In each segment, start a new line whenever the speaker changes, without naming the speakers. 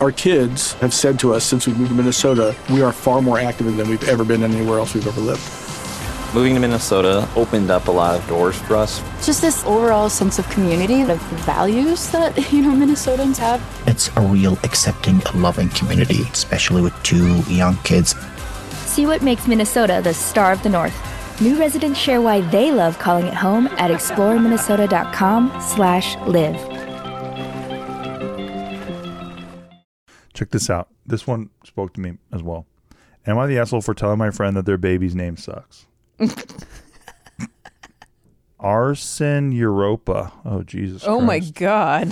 Our kids have said to us since we moved to Minnesota, we are far more active than we've ever been anywhere else we've ever lived.
Moving to Minnesota opened up a lot of doors for us.
Just this overall sense of community, of values that, Minnesotans have.
It's a real accepting, loving community, especially with 2 young kids.
See what makes Minnesota the star of the North. New residents share why they love calling it home at exploreminnesota.com/live.
Check this out. This one spoke to me as well. Am I the asshole for telling my friend that their baby's name sucks? Arsen Europa. Oh, Jesus
Oh,
Christ.
my God.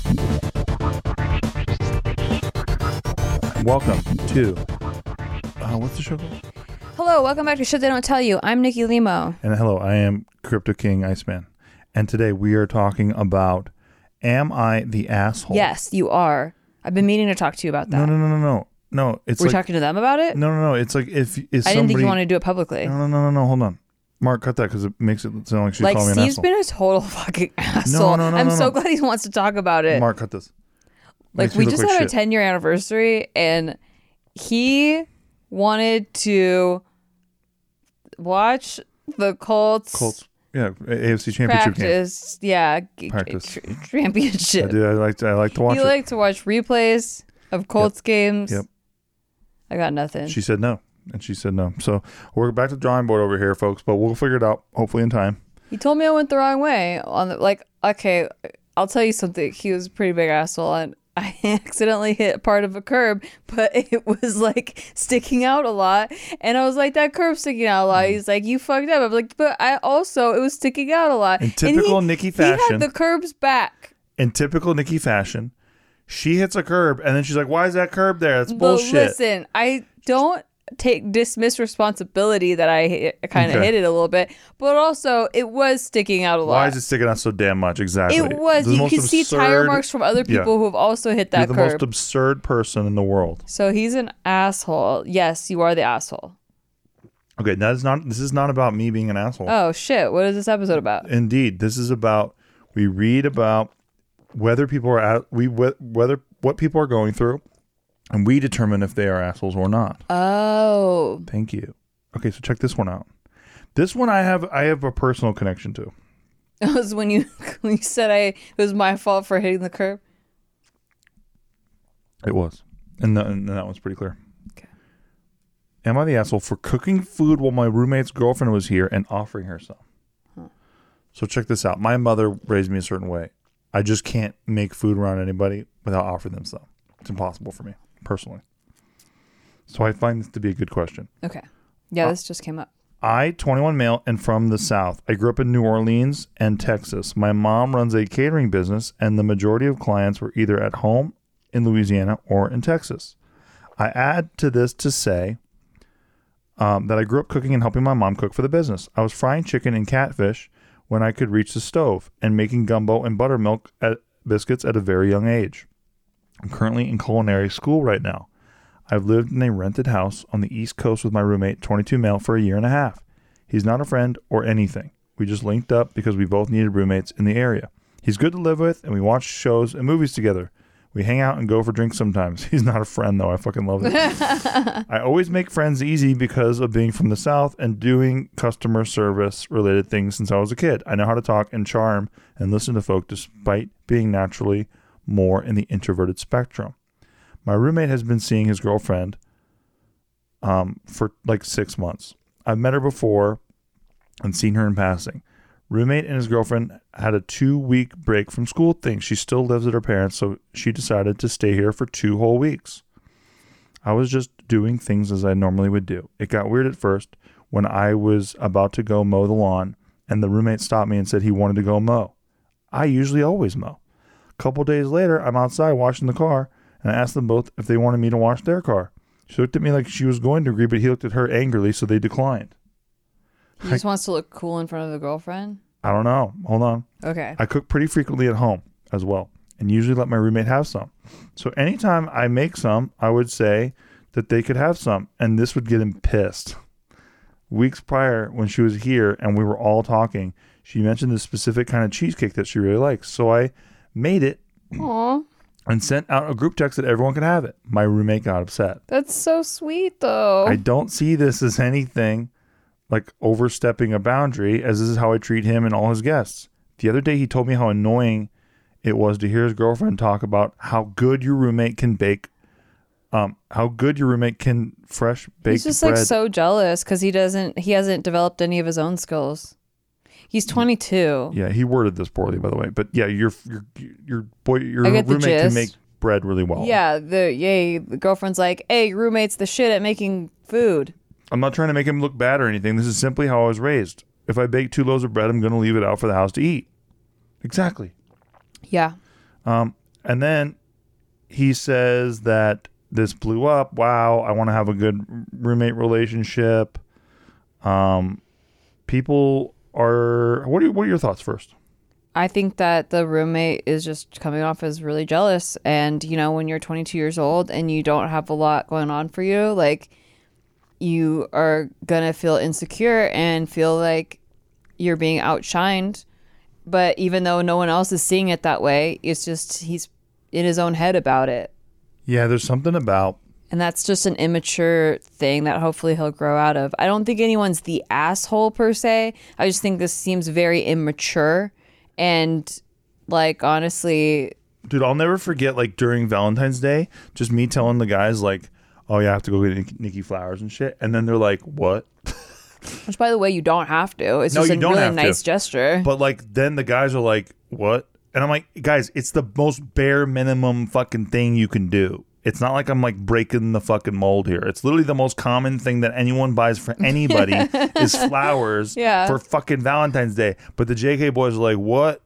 Welcome to... what's the show called?
Hello, welcome back to Shit They Don't Tell You. I'm Nikki Limo.
And hello, I am Crypto King Iceman. And today we are talking about, am I the asshole?
Yes, you are. I've been meaning to talk to you about that.
No, it's
We're
like...
talking to them about it?
No. It's like if somebody...
I didn't think you wanted to do it publicly.
No. Hold on. Mark, cut that because it makes it sound like she's calling me an asshole.
Steve's been a total fucking asshole. I'm so glad he wants to talk about it.
Mark, cut this.
We just had our 10-year anniversary, and he wanted to watch the Colts.
Yeah, AFC Championship
practice. Yeah,
practice
championship.
I do. I like to watch it.
He liked to watch replays of Colts games.
Yep.
I got nothing.
She said no, and she said no. So we're back to the drawing board over here, folks. But we'll figure it out hopefully in time.
He told me I went the wrong way okay, I'll tell you something. He was a pretty big asshole, and I accidentally hit part of a curb, but it was sticking out a lot. And I was like, that curb's sticking out a lot. He's like, you fucked up. I'm like, but it was sticking out a lot.
In typical Nikki fashion.
He had the curbs back.
In typical Nikki fashion, she hits a curb, and then she's like, why is that curb there? That's bullshit.
But listen, I don't dismiss responsibility that I kind of hit it a little bit, but also it was sticking out a lot.
Why is it sticking out so damn much? Exactly.
It was. You could see tire marks from other people who have also hit that
curb. You're the most absurd person in the world.
So he's an asshole. Yes, you are the asshole.
Okay, this is not about me being an asshole.
Oh shit! What is this episode about?
Indeed, this is about, we read about whether people are what people are going through, and we determine if they are assholes or not.
Oh.
Thank you. Okay, so check this one out. This one I have a personal connection to.
It was when you said it was my fault for hitting the curb.
It was. And that one's pretty clear.
Okay.
Am I the asshole for cooking food while my roommate's girlfriend was here and offering her some?
Huh.
So check this out. My mother raised me a certain way. I just can't make food around anybody without offering them some. It's impossible for me, personally. So I find this to be a good question.
Okay. Yeah, this just came up.
I, 21 male and from the South. I grew up in New Orleans and Texas. My mom runs a catering business, and the majority of clients were either at home in Louisiana or in Texas. I add to this to say that I grew up cooking and helping my mom cook for the business. I was frying chicken and catfish when I could reach the stove and making gumbo and buttermilk biscuits at a very young age. I'm currently in culinary school right now. I've lived in a rented house on the East Coast with my roommate, 22 male, for a year and a half. He's not a friend or anything. We just linked up because we both needed roommates in the area. He's good to live with, and we watch shows and movies together. We hang out and go for drinks sometimes. He's not a friend, though. I fucking love it. I always make friends easy because of being from the South and doing customer service related things since I was a kid. I know how to talk and charm and listen to folk despite being naturally more in the introverted spectrum. My roommate has been seeing his girlfriend for 6 months. I've met her before and seen her in passing. Roommate and his girlfriend had a 2-week break from school thing. She still lives at her parents', so she decided to stay here for 2 whole weeks. I was just doing things as I normally would do. It got weird at first when I was about to go mow the lawn, and the roommate stopped me and said he wanted to go mow. I usually always mow. A couple days later, I'm outside washing the car, and I asked them both if they wanted me to wash their car. She looked at me like she was going to agree, but he looked at her angrily, so they declined.
He just wants to look cool in front of the girlfriend?
I don't know. Hold on.
Okay.
I cook pretty frequently at home as well, and usually let my roommate have some. So anytime I make some, I would say that they could have some, and this would get him pissed. Weeks prior, when she was here and we were all talking, she mentioned this specific kind of cheesecake that she really likes. So I made it.
Aww.
and sent out a group text that everyone could have it. My roommate got upset.
That's so sweet, though.
I don't see this as anything like overstepping a boundary, as this is how I treat him and all his guests. The other day, he told me how annoying it was to hear his girlfriend talk about how good your roommate can bake, how good your roommate can fresh bake bread.
He's just like so jealous because he hasn't developed any of his own skills. He's 22.
Yeah, he worded this poorly, by the way. But yeah, your
I get the
roommate can
gist.
make bread really well.
Yeah, the girlfriend's like, hey, your roommate's the shit at making food.
I'm not trying to make him look bad or anything. This is simply how I was raised. If I bake 2 loaves of bread, I'm going to leave it out for the house to eat. Exactly.
Yeah.
And then he says that this blew up. Wow, I want to have a good roommate relationship. People are... What are your thoughts first?
I think that the roommate is just coming off as really jealous. And, you know, when you're 22 years old and you don't have a lot going on for you, like, you are going to feel insecure and feel like you're being outshined. But even though no one else is seeing it that way, it's just he's in his own head about it.
Yeah, there's something about...
And that's just an immature thing that hopefully he'll grow out of. I don't think anyone's the asshole per se. I just think this seems very immature. And, like, honestly...
Dude, I'll never forget, like, during Valentine's Day, just me telling the guys, like, oh, yeah, I have to go get Nikki flowers and shit. And then they're like, what?
Which, by the way, you don't have to. It's
No,
just
you
a
don't
really
have to.
nice gesture.
But, like, then the guys are like, what? And I'm like, guys, it's the most bare minimum fucking thing you can do. It's not like I'm, like, breaking the fucking mold here. It's literally the most common thing that anyone buys for anybody is flowers for fucking Valentine's Day. But the JK boys are like, what?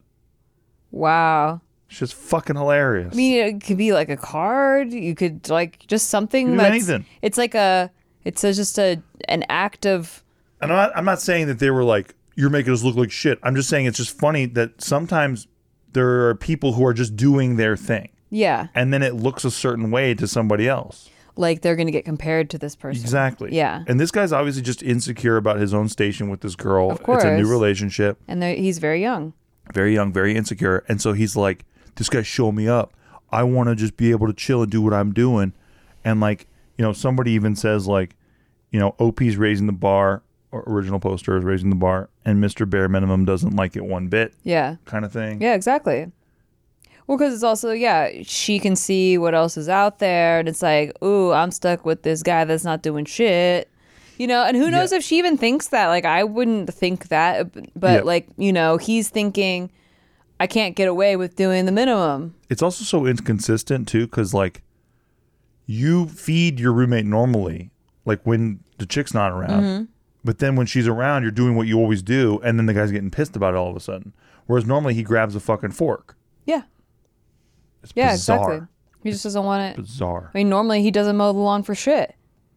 Wow.
It's just fucking hilarious.
I mean, it could be like a card. You could, like, just something
You can do
that's...
anything.
It's like just an act of...
And I'm not saying that they were like, you're making us look like shit. I'm just saying it's just funny that sometimes there are people who are just doing their thing.
Yeah.
And then it looks a certain way to somebody else.
Like they're going to get compared to this person.
Exactly.
Yeah.
And this guy's obviously just insecure about his own station with this girl.
Of course.
It's a new relationship.
And he's very young.
Very young, very insecure. And so he's like, this guy's showing me up. I want to just be able to chill and do what I'm doing. And like, you know, somebody even says like, you know, OP's raising the bar, or original poster is raising the bar, and Mr. Bare Minimum doesn't like it one bit.
Yeah.
Kind of thing.
Yeah, exactly. Well, because it's also, she can see what else is out there. And it's like, ooh, I'm stuck with this guy that's not doing shit. You know, and who knows if she even thinks that. Like, I wouldn't think that. But, like, you know, he's thinking, I can't get away with doing the minimum.
It's also so inconsistent, too, because, like, you feed your roommate normally, like, when the chick's not around. Mm-hmm. But then when she's around, you're doing what you always do, and then the guy's getting pissed about it all of a sudden. Whereas normally he grabs a fucking fork.
Yeah.
It's
yeah,
bizarre.
exactly. He just doesn't want it.
Bizarre.
I mean, normally he doesn't mow the lawn for shit.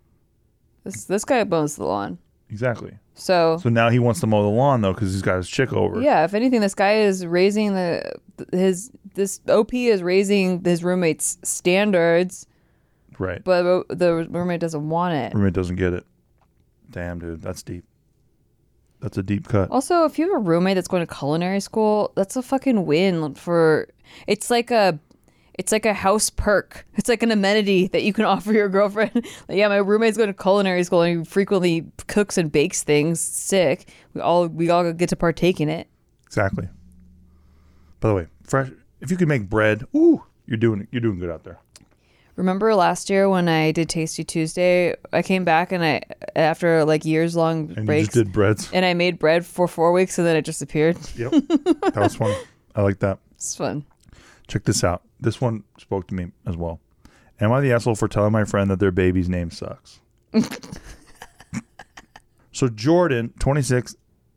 This guy mows the lawn.
Exactly.
So
now he wants to mow the lawn though because he's got his chick over.
Yeah, if anything, this guy is raising this OP is raising his roommate's standards.
Right.
But the roommate doesn't want it.
Roommate doesn't get it. Damn, dude, that's deep. That's a deep cut.
Also, if you have a roommate that's going to culinary school, that's a fucking win for. It's like a house perk. It's like an amenity that you can offer your girlfriend. Like, yeah, my roommate's going to culinary school and he frequently cooks and bakes things. Sick. We all get to partake in it.
Exactly. By the way, fresh. If you can make bread, ooh, you're doing good out there.
Remember last year when I did Tasty Tuesday? I came back and after like years long
and
breaks,
you just did breads,
and I made bread for 4 weeks and then it disappeared.
Yep, that was fun. I like that.
It's fun.
Check this out. This one spoke to me as well. Am I the asshole for telling my friend that their baby's name sucks? So Jordan, 26,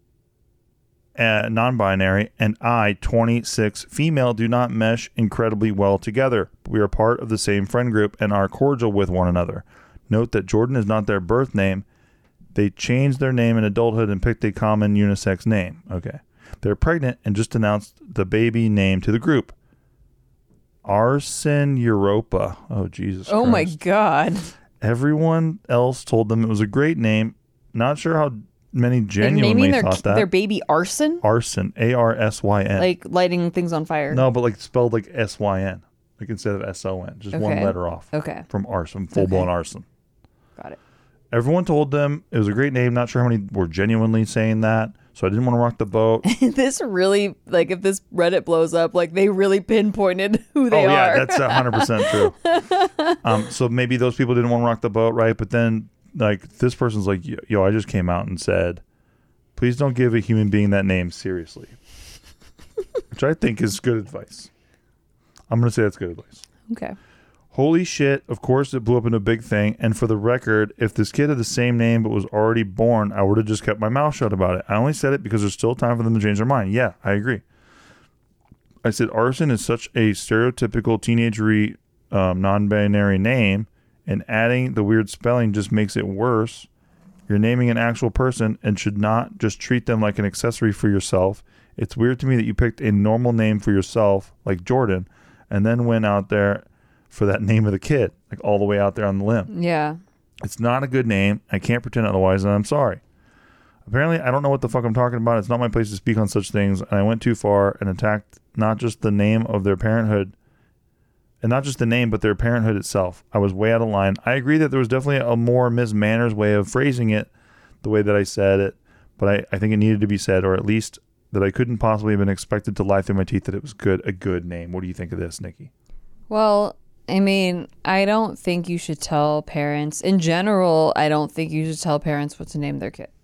non-binary, and I, 26, female, do not mesh incredibly well together. We are part of the same friend group and are cordial with one another. Note that Jordan is not their birth name. They changed their name in adulthood and picked a common unisex name. Okay. They're pregnant and just announced the baby name to the group. Arsen Europa. Oh, Jesus
Oh,
Christ.
my God.
Everyone else told them it was a great name. Not sure how many genuinely thought that.
Their baby arson?
Arson. Arsyn.
Like lighting things on fire.
No, but like spelled like SYN. like instead of S-O-N, just one
Okay.
letter off.
Okay.
From arson, full-blown arson.
Got it.
Everyone told them it was a great name. Not sure how many were genuinely saying that, so I didn't want to rock the boat.
This really, like, if this Reddit blows up, like, they really pinpointed who they
Oh yeah,
are.
that's 100% true. So maybe those people didn't want to rock the boat, right? But then, like, this person's like, yo, I just came out and said, please don't give a human being that name seriously, which I think is good advice. I'm gonna say that's good advice.
Okay.
Holy shit, of course it blew up into a big thing. And for the record, if this kid had the same name but was already born, I would have just kept my mouth shut about it. I only said it because there's still time for them to change their mind. Yeah, I agree. I said arson is such a stereotypical teenagery non-binary name, and adding the weird spelling just makes it worse. You're naming an actual person and should not just treat them like an accessory for yourself. It's weird to me that you picked a normal name for yourself, like Jordan, and then went out there for that name of the kid, like all the way out there on the limb.
Yeah.
It's not a good name. I can't pretend otherwise, and I'm sorry. Apparently, I don't know what the fuck I'm talking about. It's not my place to speak on such things, and I went too far and attacked not just the name of their parenthood, and not just the name, but their parenthood itself. I was way out of line. I agree that there was definitely a more Ms. Manners way of phrasing it, the way that I said it, but I think it needed to be said, or at least that I couldn't possibly have been expected to lie through my teeth that it was a good name. What do you think of this, Nikki?
Well, I mean, I don't think you should tell parents. In general, I don't think you should tell parents what to name their kid.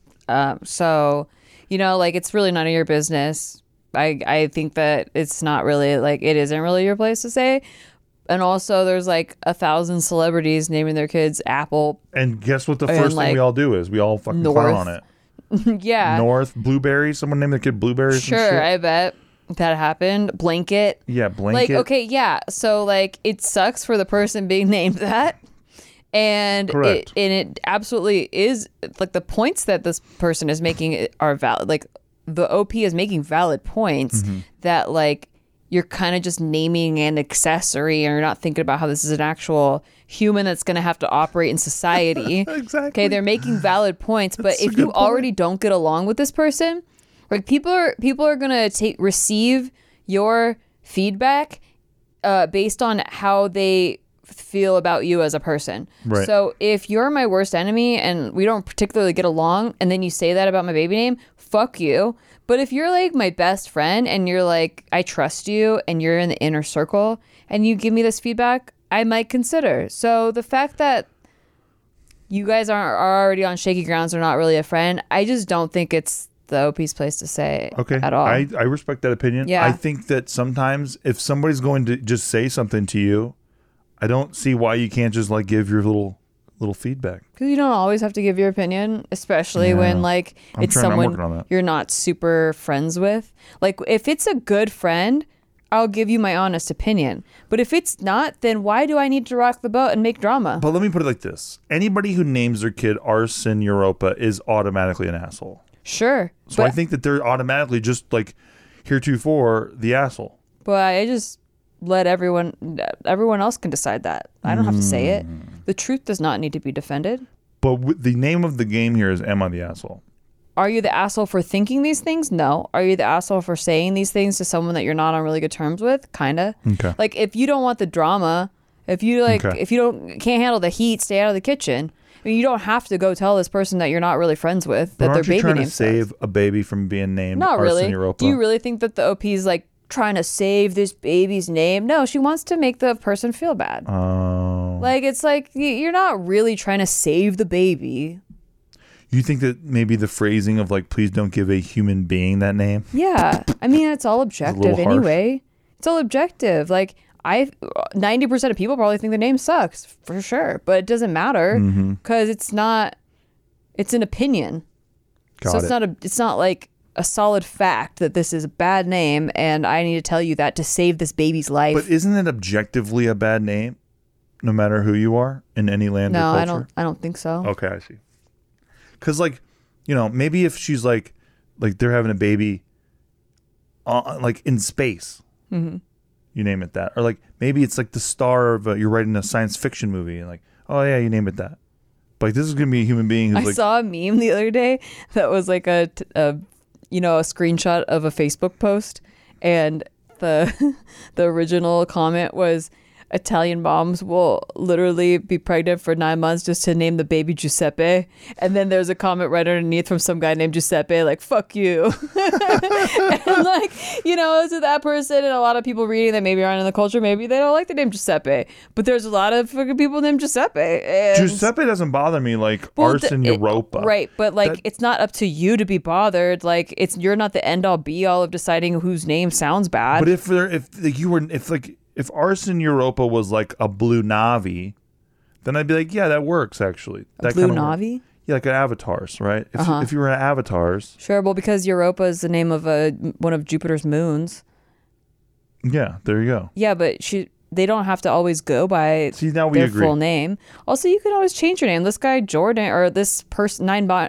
So, you know, like, it's really none of your business. I think that it's not really, like, it isn't really your place to say. And also, there's like 1,000 celebrities naming their kids Apple.
And guess what the
And,
first thing
like,
we all do is? We all fucking
North.
clown on it.
Yeah.
North, Blueberry. Someone named their kid Blueberry or some
Sure,
shit.
I bet that happened. Blanket.
Yeah, Blanket.
Like, okay, yeah. So, like, it sucks for the person being named that. And
Correct.
it absolutely is, like, the points that this person is making are valid. Like, the OP is making valid points that, like, you're kind of just naming an accessory, and you're not thinking about how this is an actual human that's going to have to operate in society.
Exactly.
Okay, they're making valid points, but
That's a
if you
good point.
already don't get along with this person, like, people are going to receive your feedback based on how they feel about you as a person.
Right.
So if you're my worst enemy and we don't particularly get along, and then you say that about my baby name, fuck you. But if you're like my best friend and you're like, I trust you and you're in the inner circle and you give me this feedback, I might consider. So the fact that you guys are already on shaky grounds or not really a friend, I just don't think it's the OP's place to say
Okay.
at all.
I respect that opinion.
Yeah.
I think that sometimes if somebody's going to just say something to you, I don't see why you can't just like give your little feedback.
Because you don't always have to give your opinion, especially when, like,
I'm
it's
working on
someone
that.
you're not super friends with. Like, if it's a good friend, I'll give you my honest opinion. But if it's not, then why do I need to rock the boat and make drama?
But let me put it like this. Anybody who names their kid Arson Europa is automatically an asshole.
Sure.
So I think that they're automatically just like heretofore the asshole.
But I just let everyone else can decide that. I don't have to say it. The truth does not need to be defended.
But the name of the game here is Am I the Asshole?
Are you the asshole for thinking these things? No. Are you the asshole for saying these things to someone that you're not on really good terms with? Kinda.
Okay.
Like, if you don't want the drama, if you like,
Okay.
if you can't handle the heat, stay out of the kitchen. I mean, you don't have to go tell this person that you're not really friends with
But
that their
aren't you
baby
trying
name
to save a baby from being named
Not
Arson
really.
Europa?
Do you really think that the OP is like trying to save this baby's name? No, she wants to make the person feel bad.
Oh.
Like, it's like you're not really trying to save the baby.
You think that maybe the phrasing of like, please don't give a human being that name?
Yeah, I mean, it's all objective
little harsh.
anyway. It's all objective. Like, 90% of people probably think the name sucks for sure, but it doesn't matter because it's not. It's an opinion.
Got
So
it.
it's not like a solid fact that this is a bad name, and I need to tell you that to save this baby's life.
But isn't it objectively a bad name, no matter who you are in any land
no,
or culture?
I don't think so.
Okay, I see. Because, like, you know, maybe if she's like they're having a baby, like in space, you name it that, or like maybe it's like the star of you're writing a science fiction movie, and like, oh yeah, you name it that. But like, this is gonna be a human being who's
I
like,
saw a meme the other day that was like a screenshot of a Facebook post, and the original comment was, Italian moms will literally be pregnant for 9 months just to name the baby Giuseppe. And then there's a comment right underneath from some guy named Giuseppe, like, fuck you. And like, you know, to that person and a lot of people reading that maybe aren't in the culture, maybe they don't like the name Giuseppe. But there's a lot of fucking people named Giuseppe. And
Giuseppe doesn't bother me like Arson Europa.
Right, but like it's not up to you to be bothered. Like you're not the end all be all of deciding whose name sounds bad.
But if Arson Europa was like a blue Navi, then I'd be like, yeah, that works actually. That
Blue
kinda
Navi?
works. Yeah, like an Avatars, right? If you were an Avatars.
Sure, well, because Europa is the name of one of Jupiter's moons.
Yeah, there you go.
Yeah, but they don't have to always go by their full name. Also, you can always change your name. This guy Jordan, or this person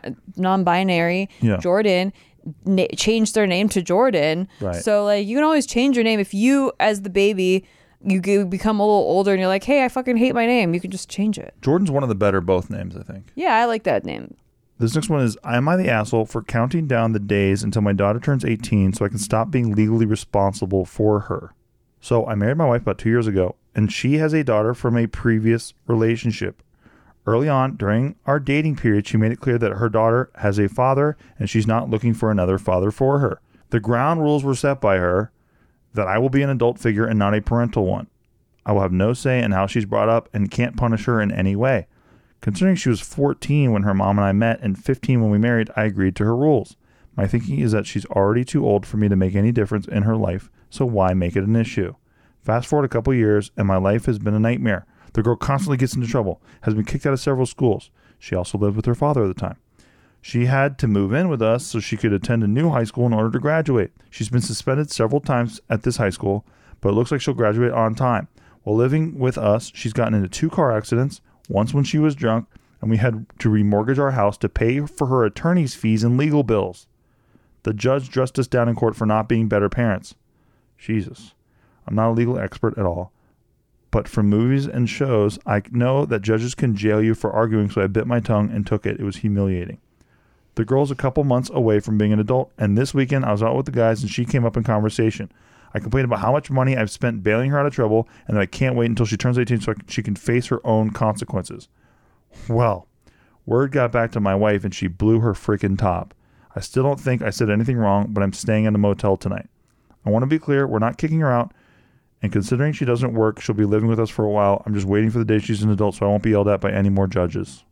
non-binary Jordan, changed their name to Jordan.
Right.
So like you can always change your name if you, as the baby, you become a little older and you're like, hey, I fucking hate my name. You can just change it.
Jordan's one of the better both names, I think.
Yeah, I like that name.
This next one is, am I the asshole for counting down the days until my daughter turns 18 so I can stop being legally responsible for her? So I married my wife about 2 years ago, and she has a daughter from a previous relationship. Early on, during our dating period, she made it clear that her daughter has a father and she's not looking for another father for her. The ground rules were set by her that I will be an adult figure and not a parental one. I will have no say in how she's brought up and can't punish her in any way. Considering she was 14 when her mom and I met and 15 when we married, I agreed to her rules. My thinking is that she's already too old for me to make any difference in her life, so why make it an issue? Fast forward a couple years, and my life has been a nightmare. The girl constantly gets into trouble, has been kicked out of several schools. She also lived with her father at the time. She had to move in with us so she could attend a new high school in order to graduate. She's been suspended several times at this high school, but it looks like she'll graduate on time. While living with us, she's gotten into 2 car accidents, once when she was drunk, and we had to remortgage our house to pay for her attorney's fees and legal bills. The judge dressed us down in court for not being better parents. Jesus. I'm not a legal expert at all, but from movies and shows, I know that judges can jail you for arguing, so I bit my tongue and took it. It was humiliating. The girl's a couple months away from being an adult, and this weekend I was out with the guys and she came up in conversation. I complained about how much money I've spent bailing her out of trouble and that I can't wait until she turns 18 so she can face her own consequences. Well, word got back to my wife and she blew her freaking top. I still don't think I said anything wrong, but I'm staying in the motel tonight. I want to be clear, we're not kicking her out, and considering she doesn't work, she'll be living with us for a while. I'm just waiting for the day she's an adult so I won't be yelled at by any more judges.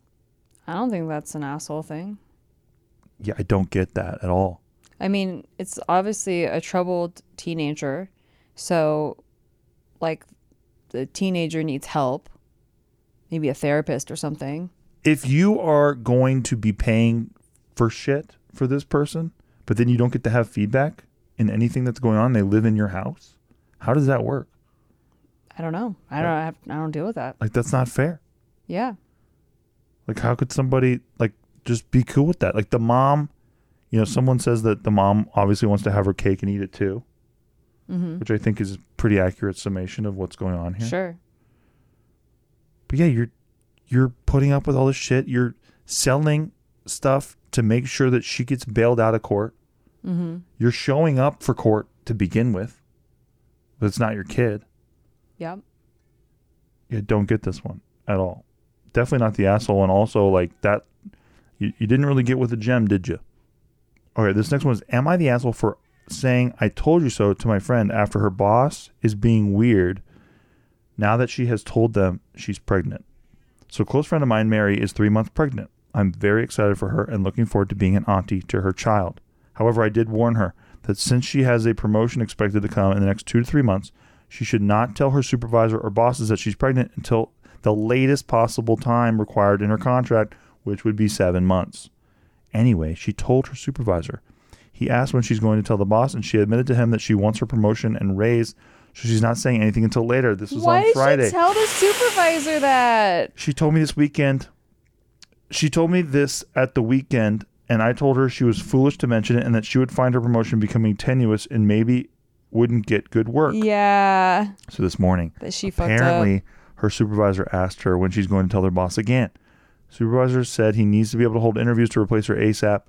I don't think that's an asshole thing.
Yeah, I don't get that at all.
I mean, it's obviously a troubled teenager. So, like, the teenager needs help. Maybe a therapist or something.
If you are going to be paying for shit for this person, but then you don't get to have feedback in anything that's going on, they live in your house, how does that work?
I don't know. I don't deal with that.
Like, that's not fair.
Yeah.
Like, how could somebody, like, just be cool with that? Like, the mom, you know, someone says that the mom obviously wants to have her cake and eat it too, which I think is a pretty accurate summation of what's going on here.
Sure.
But yeah, you're putting up with all this shit. You're selling stuff to make sure that she gets bailed out of court. You're showing up for court to begin with, but it's not your kid.
Yep.
Yeah, don't get this one at all. Definitely not the asshole. And also, like, that, you didn't really get with the gem, did you? All right, this next one is, am I the asshole for saying I told you so to my friend after her boss is being weird now that she has told them she's pregnant? So a close friend of mine, Mary, is 3 months pregnant. I'm very excited for her and looking forward to being an auntie to her child. However, I did warn her that since she has a promotion expected to come in the next 2 to 3 months, she should not tell her supervisor or bosses that she's pregnant until the latest possible time required in her contract, which would be 7 months. Anyway, she told her supervisor. He asked when she's going to tell the boss, and she admitted to him that she wants her promotion and raise, so she's not saying anything until later. This was on Friday.
Why did she tell the supervisor that?
She told me this weekend. She told me this at the weekend, and I told her she was foolish to mention it and that she would find her promotion becoming tenuous and maybe wouldn't get good work.
Yeah.
So this morning,
that she fucked up.
Apparently, her supervisor asked her when she's going to tell their boss again. Supervisor said he needs to be able to hold interviews to replace her ASAP,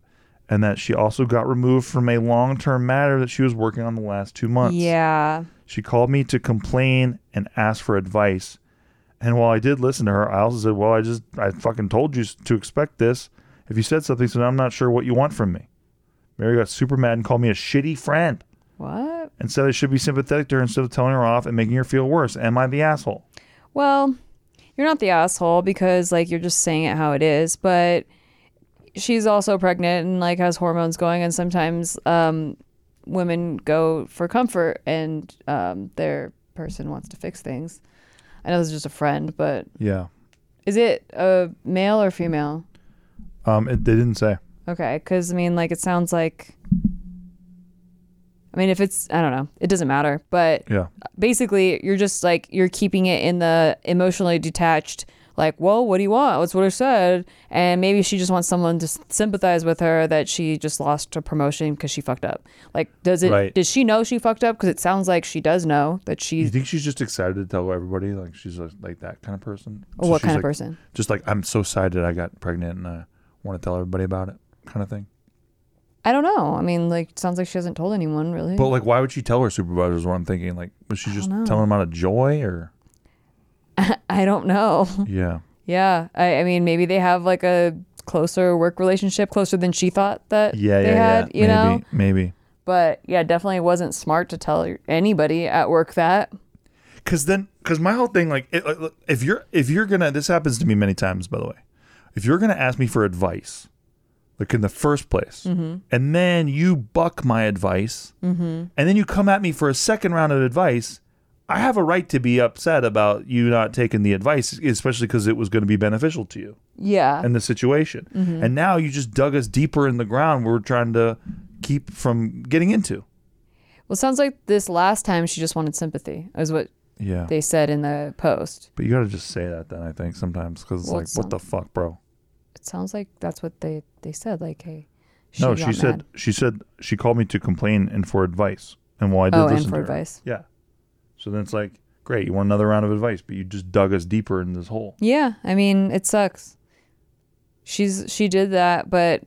and that she also got removed from a long-term matter that she was working on the last 2 months.
Yeah.
She called me to complain and ask for advice. And while I did listen to her, I also said, well, I fucking told you to expect this. If you said something, so I'm not sure what you want from me. Mary got super mad and called me a shitty friend.
What?
And said I should be sympathetic to her instead of telling her off and making her feel worse. Am I the asshole?
Well, you're not the asshole because like you're just saying it how it is, but she's also pregnant and like has hormones going, and sometimes women go for comfort and their person wants to fix things. I know this is just a friend, but
Yeah.
is it a male or female?
They didn't say.
Okay, because I mean, like it sounds like. I mean, if it's, I don't know, it doesn't matter. But
Yeah.
basically, you're just like, you're keeping it in the emotionally detached, like, well, what do you want? That's what I said. And maybe she just wants someone to sympathize with her that she just lost a promotion because she fucked up. Like,
Right.
does she know she fucked up? Because it sounds like she does know that
You
she's,
think she's just excited to tell everybody? Like she's like that kind of person?
oh, what
she's
kind of
like,
person?
Just like, I'm so excited I got pregnant and I want to tell everybody about it kind of thing.
I don't know. I mean, like, it sounds like she hasn't told anyone really.
But like, why would she tell her supervisors? What I'm thinking, like, was she just telling them out of joy or?
I don't know.
Yeah.
Yeah. I mean, maybe they have like a closer work relationship, closer than she thought that
Yeah,
they had, you know?
Maybe.
But yeah, definitely wasn't smart to tell anybody at work that.
Because my whole thing, like, if you're gonna, this happens to me many times, by the way. If you're gonna ask me for advice, like in the first place, and then you buck my advice, and then you come at me for a second round of advice, I have a right to be upset about you not taking the advice, especially because it was going to be beneficial to you
Yeah.
in the situation. And now you just dug us deeper in the ground we're trying to keep from getting into.
Well, it sounds like this last time she just wanted sympathy, is what
Yeah.
they said in the post.
But you got to just say that then, I think, sometimes, because it's
Well,
like, what the fuck, bro?
It sounds like that's what they said. Like, hey,
No,
got mad.
she said she called me to complain and for advice. And while I did
Oh,
listen
and for
to her,
advice.
yeah. So then it's like, great, you want another round of advice, but you just dug us deeper in this hole.
Yeah, I mean, it sucks. She did that, but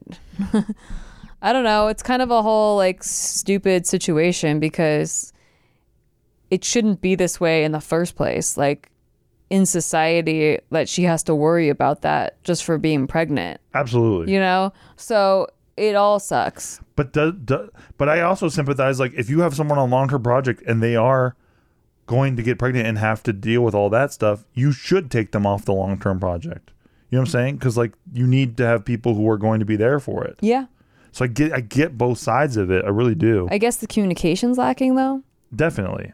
I don't know. It's kind of a whole like stupid situation because it shouldn't be this way in the first place. Like in society, that she has to worry about that just for being pregnant.
Absolutely.
You know, so it all sucks.
But but I also sympathize. Like, if you have someone on a long-term project and they are going to get pregnant and have to deal with all that stuff, you should take them off the long-term project. You know what I'm saying? Because like you need to have people who are going to be there for it.
Yeah.
So I get both sides of it. I really do.
I guess the communication's lacking though.
Definitely.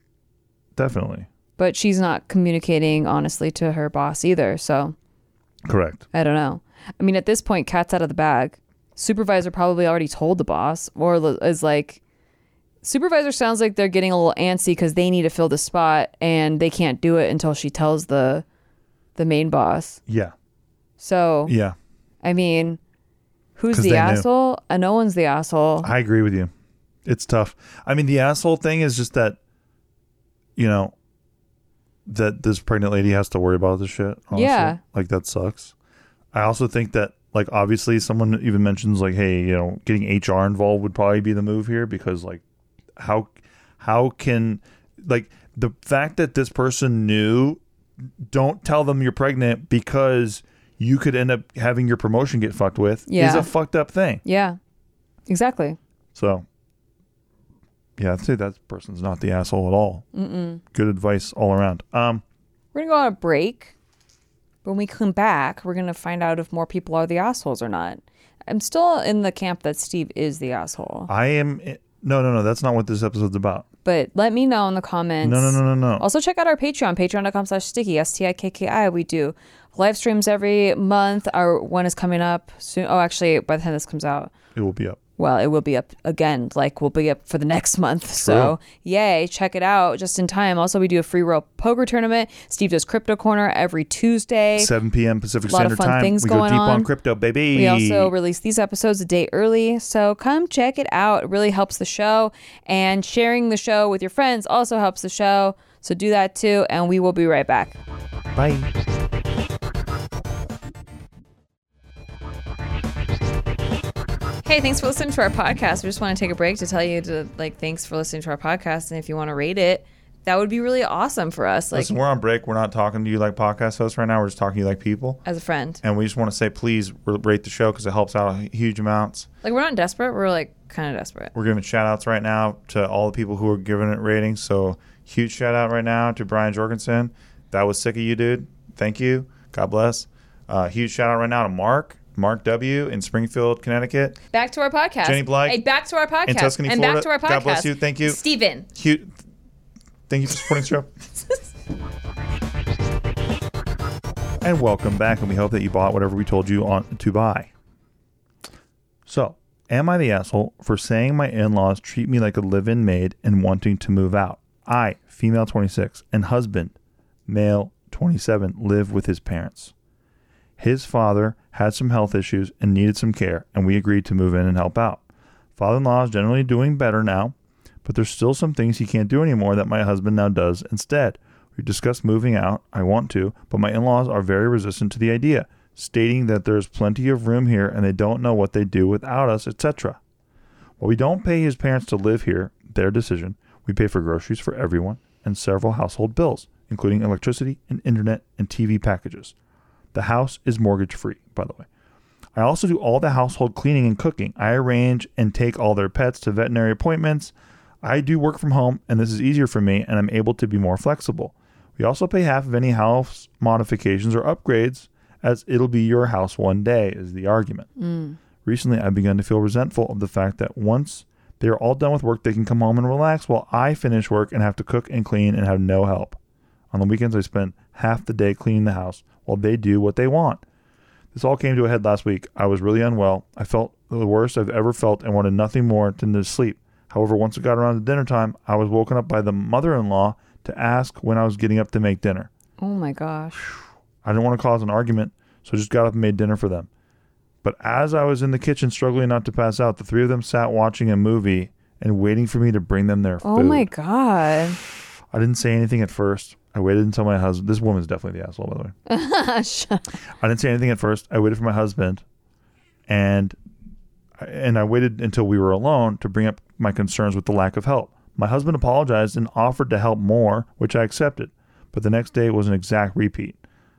But she's not communicating honestly to her boss either. So
Correct.
I don't know. I mean, at this point, cat's out of the bag. Supervisor probably already told the boss, or is like, supervisor sounds like they're getting a little antsy because they need to fill the spot and they can't do it until she tells the main boss.
Yeah.
So,
Yeah.
I mean, who's
'Cause
the
they knew.
asshole? No one's the asshole.
I agree with you. It's tough. I mean, the asshole thing is just that, you know, that this pregnant lady has to worry about this shit. Honestly.
Yeah.
Like, that sucks. I also think that, like, obviously someone even mentions, like, hey, you know, getting HR involved would probably be the move here because, like, how can, like, the fact that this person knew, don't tell them you're pregnant because you could end up having your promotion get fucked with is
Yeah.
a fucked up thing.
Yeah, exactly.
So, yeah, I'd say that person's not the asshole at all. Good advice all around.
We're going to go on a break. When we come back, we're going to find out if more people are the assholes or not. I'm still in the camp that Steve is the asshole.
I am. No. That's not what this episode's about.
But let me know in the comments.
No.
Also, check out our Patreon, patreon.com/sticky, STIKKI. We do live streams every month. Our one is coming up soon. Oh, actually, by the time this comes out,
It will be up.
well, it will be up again. Like, we'll be up for the next month. So, yay, check it out just in time. Also, we do a free roll poker tournament. Steve does Crypto Corner every Tuesday.
7 p.m. Pacific
Lot of
Standard
fun
Time.
things
We go
going
deep
on.
on crypto, baby.
We also release these episodes a day early, so come check it out. It really helps the show, and sharing the show with your friends also helps the show, so do that too, and we will be right back.
Bye.
Hey Hey, thanks for listening to our podcast. We just want to take a break to tell you to thanks for listening to our podcast, and if you want to rate it, that would be really awesome for us.
Listen, we're on break. We're not talking to you like podcast hosts right now. We're just talking to you like people.
As a friend.
And we just want to say, please rate the show because it helps out huge amounts.
We're not desperate. We're kind of desperate.
We're giving shout outs right now to all the people who are giving it ratings. So huge shout out right now to Brian Jorgensen. That was sick of you, dude. Thank you. God bless. Huge shout out right now to Mark W. in Springfield, Connecticut.
Back to our podcast.
Jenny Blyke.
Hey, back to our podcast.
In Tuscany,
and
Florida.
Back to our podcast.
God bless you. Thank you.
Steven.
Thank you for supporting the show. And welcome back, and we hope that you bought whatever we told you to buy. So, am I the asshole for saying my in-laws treat me like a live-in maid and wanting to move out? I, female 26, and husband, male 27, live with his parents. His father had some health issues and needed some care, and we agreed to move in and help out. Father-in-law is generally doing better now, but there's still some things he can't do anymore that my husband now does instead. We discussed moving out. I want to, but my in-laws are very resistant to the idea, stating that there's plenty of room here and they don't know what they do without us, etc. While we don't pay his parents to live here, their decision, we pay for groceries for everyone and several household bills, including electricity and internet and TV packages. The house is mortgage-free, by the way. I also do all the household cleaning and cooking. I arrange and take all their pets to veterinary appointments. I do work from home, and this is easier for me, and I'm able to be more flexible. We also pay half of any house modifications or upgrades, as it'll be your house one day, is the argument. Recently, I've begun to feel resentful of the fact that once they are all done with work, they can come home and relax while I finish work and have to cook and clean and have no help. On the weekends, I spend half the day cleaning the house while they do what they want. This all came to a head last week. I was really unwell. I felt the worst I've ever felt and wanted nothing more than to sleep. However, once it got around to dinner time, I was woken up by the mother-in-law to ask when I was getting up to make dinner.
Oh my gosh.
I didn't want to cause an argument, so I just got up and made dinner for them. But as I was in the kitchen struggling not to pass out, the three of them sat watching a movie and waiting for me to bring them their food.
Oh my God.
I didn't say anything at first. I waited until my husband... This woman's definitely the asshole, by the way. I didn't say anything at first. I waited for my husband, and I waited until we were alone to bring up my concerns with the lack of help. My husband apologized and offered to help more, which I accepted. But the next day it was an exact repeat.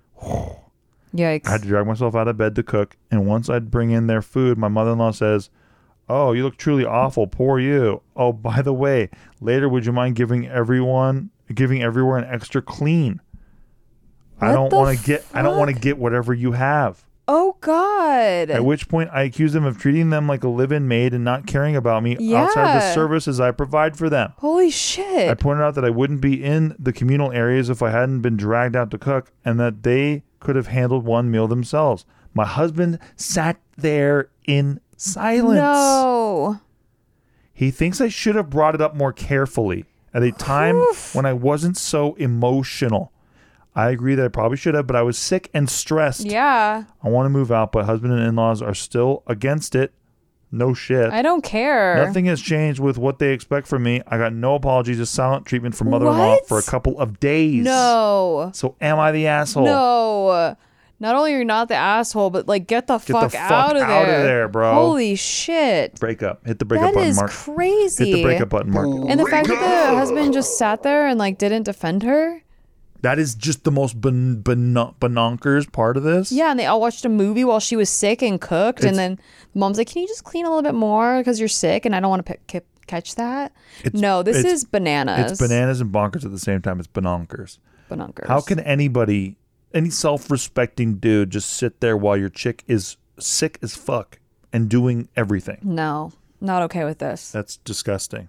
Yikes.
I had to drag myself out of bed to cook, and once I'd bring in their food, my mother-in-law says, "Oh, you look truly awful. Poor you. Oh, by the way, later would you mind giving everywhere an extra clean? I don't want to get whatever you have."
Oh God.
At which point I accused them of treating them like a live-in maid and not caring about me outside the services I provide for them.
Holy shit.
I pointed out that I wouldn't be in the communal areas if I hadn't been dragged out to cook, and that they could have handled one meal themselves. My husband sat there in silence.
No.
He thinks I should have brought it up more carefully at a time when I wasn't so emotional. I agree that I probably should have, but I was sick and stressed.
Yeah.
I want to move out, but husband and in-laws are still against it. No shit.
I don't care.
Nothing has changed with what they expect from me. I got no apologies, just silent treatment from mother-in-law for a couple of days.
No.
So am I the asshole?
No. Not only are you not the asshole, but get the fuck out of there.
Out of there, bro.
Holy shit.
Break up. Hit the break up button, Mark.
That is crazy.
Hit the break up button, Mark.
And the fact that the husband just sat there and didn't defend her.
That is just the most bonkers part of this.
Yeah, and they all watched a movie while she was sick and cooked, and then mom's like, "Can you just clean a little bit more because you're sick?" And I don't want to catch that. This is bananas.
It's bananas and bonkers at the same time. It's bonkers.
Bonkers.
How can any self-respecting dude just sit there while your chick is sick as fuck and doing everything?
No, not okay with this.
That's disgusting.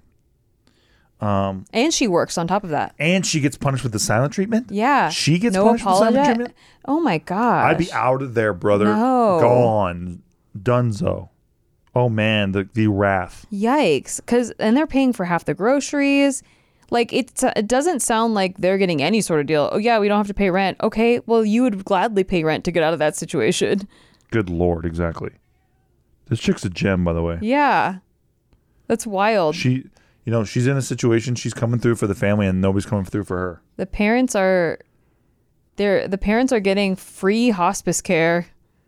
And she works on top of that.
And she gets punished with the silent treatment?
Yeah.
She gets punished with silent treatment?
Oh my God.
I'd be out of there, brother.
No.
Gone. Dunzo. Oh man, the wrath.
Yikes. And they're paying for half the groceries. It doesn't sound like they're getting any sort of deal. Oh yeah, we don't have to pay rent. Okay, well you would gladly pay rent to get out of that situation.
Good Lord, exactly. This chick's a gem, by the way.
Yeah. That's wild.
She's in a situation, she's coming through for the family and nobody's coming through for her.
The parents are getting free hospice care.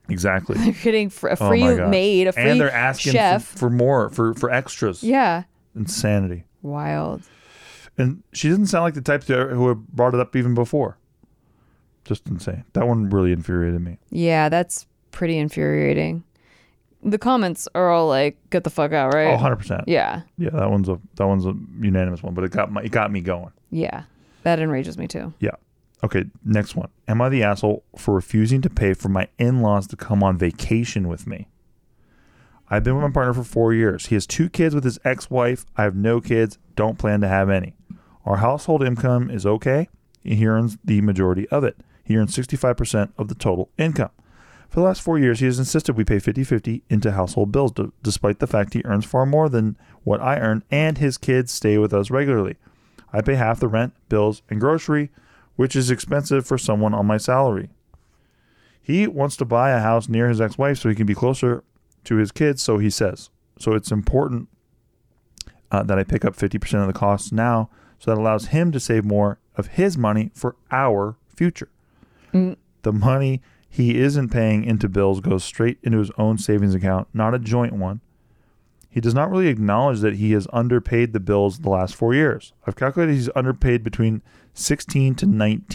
Exactly.
They're getting a
Oh
free
my God.
maid, a free
And they're asking
chef.
for more, for extras.
Yeah.
Insanity.
Wild.
And she doesn't sound like the type who had brought it up even before. Just insane. That one really infuriated me.
Yeah, that's pretty infuriating. The comments are all like, "Get the fuck out!" Right?
Oh, 100%.
Yeah.
Yeah, that one's a unanimous one, but it got me going.
Yeah. That enrages me too.
Yeah. Okay, next one. Am I the asshole for refusing to pay for my in-laws to come on vacation with me? I've been with my partner for 4 years. He has 2 kids with his ex-wife. I have no kids. Don't plan to have any. Our household income is okay. He earns the majority of it. He earns 65% of the total income. For the last 4 years, he has insisted we pay 50-50 into household bills, despite the fact he earns far more than what I earn, and his kids stay with us regularly. I pay half the rent, bills, and grocery, which is expensive for someone on my salary. He wants to buy a house near his ex-wife so he can be closer to his kids, so he says. So it's important that I pick up 50% of the costs now, so that allows him to save more of his money for our future. The money he isn't paying into bills goes straight into his own savings account, not a joint one. He does not really acknowledge that he has underpaid the bills the last 4 years. I've calculated he's underpaid between $16,000 to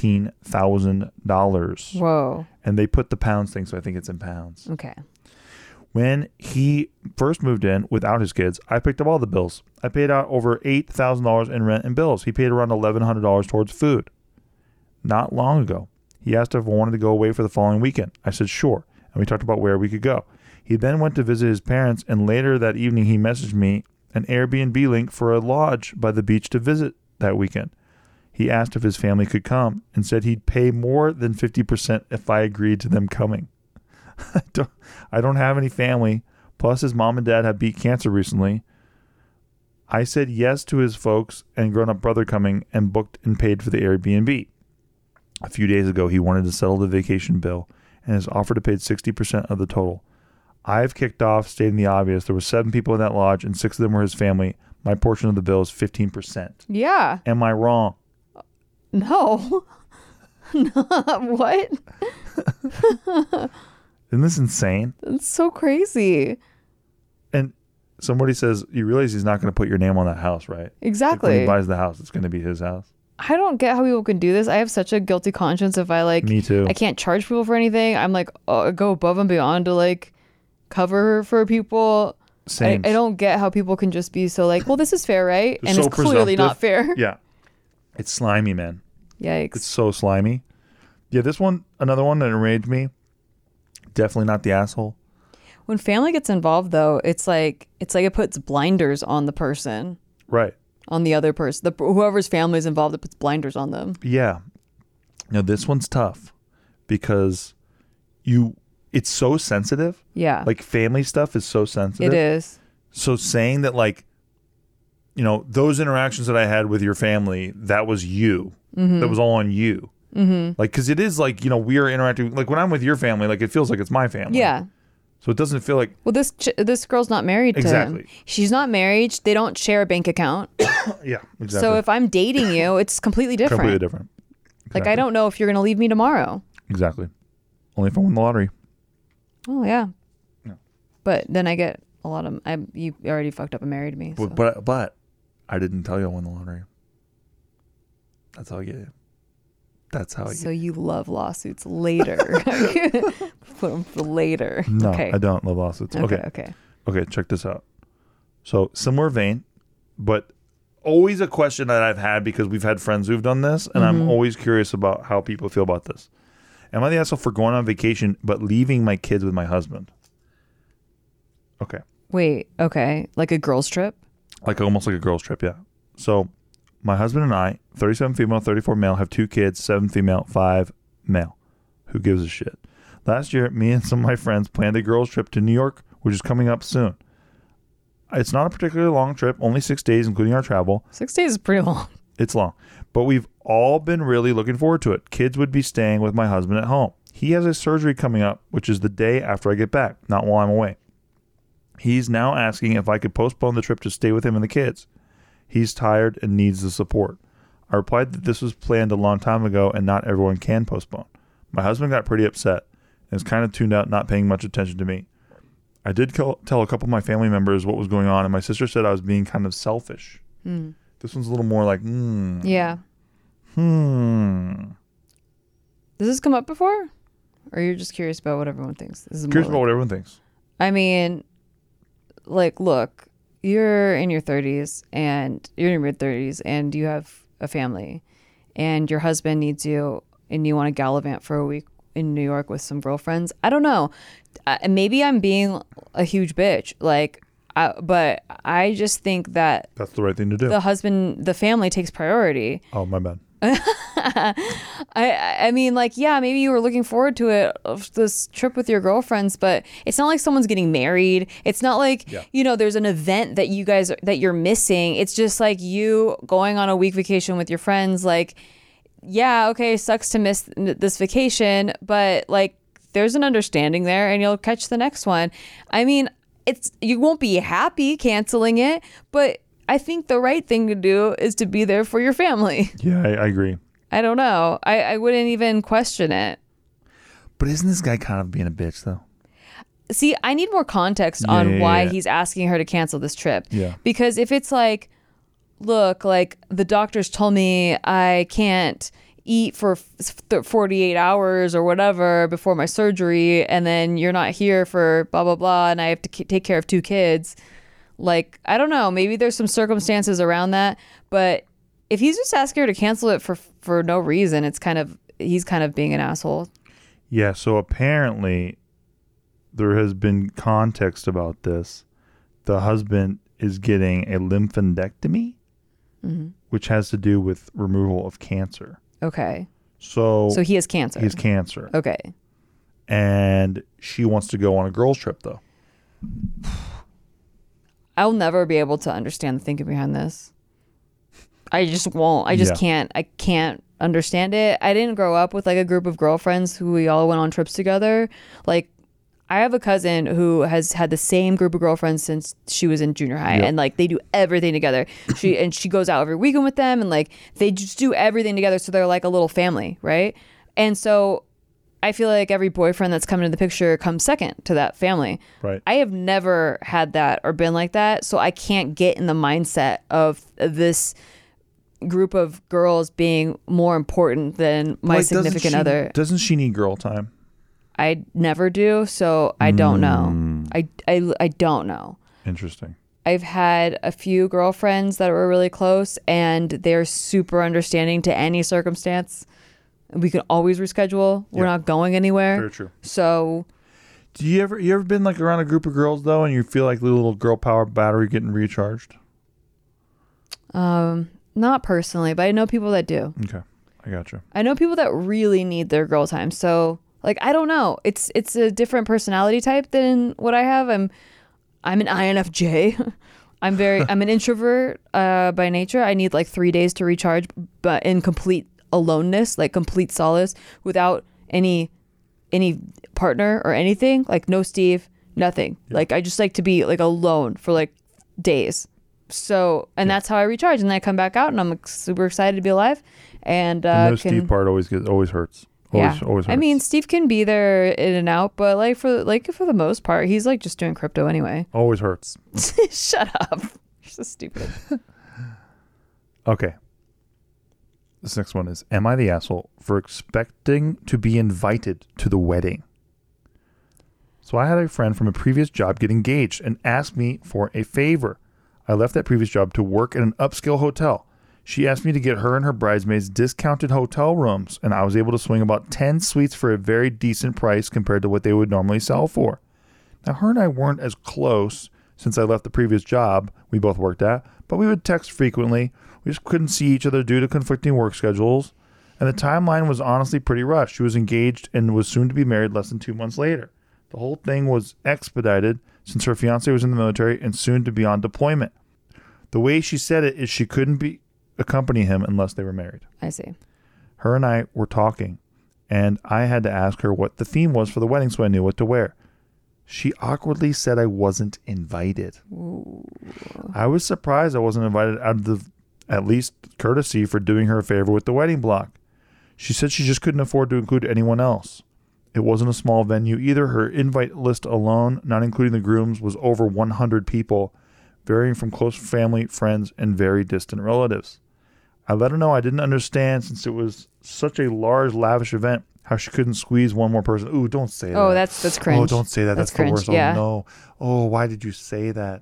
$19,000.
Whoa.
And they put the pounds thing, so I think it's in pounds.
Okay.
When he first moved in without his kids, I picked up all the bills. I paid out over $8,000 in rent and bills. He paid around $1,100 towards food. Not long ago, he asked if I wanted to go away for the following weekend. I said sure, and we talked about where we could go. He then went to visit his parents, and later that evening he messaged me an Airbnb link for a lodge by the beach to visit that weekend. He asked if his family could come and said he'd pay more than 50% if I agreed to them coming. I don't have any family, plus his mom and dad have beat cancer recently. I said yes to his folks and grown-up brother coming and booked and paid for the Airbnb. A few days ago, he wanted to settle the vacation bill and has offered to pay 60% of the total. I've kicked off, stating the obvious. There were 7 people in that lodge, and 6 of them were his family. My portion of the bill is 15%.
Yeah.
Am I wrong?
No. What?
Isn't this insane?
It's so crazy.
And somebody says, you realize he's not going to put your name on that house, right? Like when
Exactly.
he buys the house, it's going to be his house.
I don't get how people can do this. I have such a guilty conscience if I
Me too.
I can't charge people for anything. I'm like, go above and beyond to cover for people.
Same.
I don't get how people can just be so well, this is fair, right?
They're
And
so
it's clearly not
presumptive.
fair.
Yeah. It's slimy, man.
Yikes.
It's so slimy. Yeah, this one, another one that enraged me. Definitely not the asshole.
When family gets involved though, it's like it puts blinders on the person,
Right.
on the other person. Whoever's family is involved, it puts blinders on them.
Yeah. Now, this one's tough because it's so sensitive.
Yeah.
Like family stuff is so sensitive.
It is.
So saying that those interactions that I had with your family, that was you. Mm-hmm. That was all on you. Mm-hmm. Because it is we are interacting. Like when I'm with your family, it feels like it's my family.
Yeah.
So it doesn't feel like.
Well, this girl's not married to
Exactly.
him. She's not married. They don't share a bank account.
Yeah, exactly.
So if I'm dating you, it's completely different.
Completely different. Exactly.
I don't know if you're going to leave me tomorrow.
Exactly. Only if I win the lottery.
Oh, yeah.
Yeah.
But then I get a lot of... you already fucked up and married me. So.
But I didn't tell you I won the lottery. That's how I get you. That's how I get
So you love lawsuits later. Put them for later.
No,
Okay.
I don't love lawsuits.
Okay.
Okay, check this out. So similar vein, but always a question that I've had because we've had friends who've done this, and I'm always curious about how people feel about this. Am I the asshole for going on vacation but leaving my kids with my husband? Okay.
Wait, okay. Like a girl's trip?
Almost like a girl's trip, yeah. So my husband and I, 37 female, 34 male, have 2 kids, 7 female, 5 male. Who gives a shit? Last year, me and some of my friends planned a girls' trip to New York, which is coming up soon. It's not a particularly long trip, only 6 days, including our travel.
6 days is pretty long.
It's long. But we've all been really looking forward to it. Kids would be staying with my husband at home. He has a surgery coming up, which is the day after I get back, not while I'm away. He's now asking if I could postpone the trip to stay with him and the kids. He's tired and needs the support. I replied that this was planned a long time ago and not everyone can postpone. My husband got pretty upset and is kind of tuned out, not paying much attention to me. I did tell a couple of my family members what was going on, and my sister said I was being kind of selfish. This one's a little more like,
Yeah. Does this come up before? Or you're just curious about what everyone thinks? This is
Curious
more
about what everyone thinks.
I mean, like, look, you're in your 30s and you're in your mid 30s and you have a family and your husband needs you and you want to gallivant for a week in New York with some girlfriends. I don't know. Maybe I'm being a huge bitch. But I just think that
That's the right thing to do.
the family takes priority.
Oh, my bad.
I mean, like, yeah, maybe you were looking forward to it, this trip with your girlfriends, but it's not like someone's getting married. It's not like, there's an event that that you're missing. It's just like you going on a week vacation with your friends. Like, yeah, okay, sucks to miss this vacation, but like there's an understanding there and you'll catch the next one. I mean, you won't be happy canceling it, but I think the right thing to do is to be there for your family.
Yeah, I agree.
I don't know. I wouldn't even question it.
But isn't this guy kind of being a bitch, though?
See, I need more context on why he's asking her to cancel this trip.
Yeah.
Because if it's like, look, like the doctors told me I can't eat for 48 hours or whatever before my surgery, and then you're not here for blah, blah, blah, and I have to take care of 2 kids. Like, I don't know, maybe there's some circumstances around that, but if he's just asking her to cancel it for no reason, he's kind of being an asshole.
Yeah, so apparently there has been context about this. The husband is getting a lymphadenectomy, which has to do with removal of cancer.
Okay.
So
he has cancer.
He has cancer.
Okay.
And she wants to go on a girls' trip, though.
I'll never be able to understand the thinking behind this. I just won't. I just can't. I can't understand it. I didn't grow up with like a group of girlfriends who we all went on trips together. Like, I have a cousin who has had the same group of girlfriends since she was in junior high, and like they do everything together. She goes out every weekend with them, and like they just do everything together. So they're like a little family, right? And so I feel like every boyfriend that's come into the picture comes second to that family.
Right.
I have never had that or been like that, so I can't get in the mindset of this group of girls being more important than my significant other.
Doesn't she need girl time?
I never do, so I don't know. I don't know.
Interesting.
I've had a few girlfriends that were really close, and they're super understanding to any circumstance. We can always reschedule. We're not going anywhere.
Very true.
So,
do you ever been like around a group of girls though, and you feel like the little girl power battery getting recharged?
not personally, but I know people that do.
Okay, I gotcha. I
know people that really need their girl time. So, like, I don't know. It's a different personality type than what I have. I'm an INFJ. I'm an introvert by nature. I need like 3 days to recharge, but in complete aloneness, like complete solace, without any partner or anything. Like no Steve, nothing. Yeah. Like I just like to be like alone for like days. So, and that's how I recharge, and then I come back out, and I'm super excited to be alive. And
the no Steve part always hurts. Always hurts. I
mean, Steve can be there in and out, but for the most part, he's like just doing crypto anyway.
Always hurts.
Shut up. You're so stupid.
Okay. This next one is, am I the asshole for expecting to be invited to the wedding? So I had a friend from a previous job get engaged and asked me for a favor. I left that previous job to work at an upscale hotel. She asked me to get her and her bridesmaids discounted hotel rooms, and I was able to swing about 10 suites for a very decent price compared to what they would normally sell for. Now, her and I weren't as close since I left the previous job we both worked at, but we would text frequently. We just couldn't see each other due to conflicting work schedules, and the timeline was honestly pretty rushed. She was engaged and was soon to be married less than 2 months later. The whole thing was expedited since her fiancé was in the military and soon to be on deployment. The way she said it is she couldn't accompany him unless they were married.
I see.
Her and I were talking, and I had to ask her what the theme was for the wedding so I knew what to wear. She awkwardly said I wasn't invited. Ooh. I was surprised I wasn't invited out of at least courtesy for doing her a favor with the wedding block. She said she just couldn't afford to include anyone else. It wasn't a small venue either. Her invite list alone, not including the grooms, was over 100 people, varying from close family, friends, and very distant relatives. I let her know I didn't understand, since it was such a large, lavish event, how she couldn't squeeze one more person. Ooh, don't say that.
Oh, that's cringe.
Oh, don't say that. That's the
cringe.
worst.
Yeah.
Oh, no. Oh, why did you say that?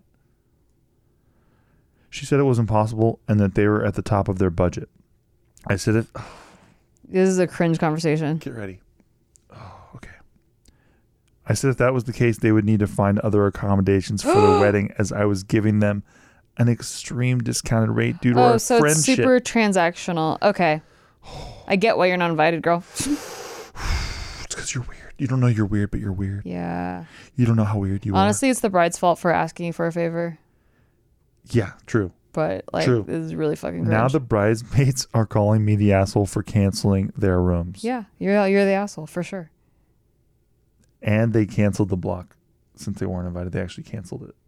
She said it was impossible and that they were at the top of their budget. I said it.
This is a cringe conversation.
Get ready. Oh, okay. I said if that was the case, they would need to find other accommodations for the wedding, as I was giving them an extreme discounted rate due to our
so
friendship.
it's super transactional. Okay. I get why you're not invited, girl.
It's because you're weird. You don't know you're weird, but you're weird.
Yeah.
You don't know how weird you
Honestly, it's the bride's fault for asking you for a favor.
are. Yeah, true.
But like,
True.
this is really fucking cringe.
Now the bridesmaids are calling me the asshole for canceling their rooms.
Yeah, you're the asshole for sure.
And they canceled the block. Since they weren't invited, they actually canceled it.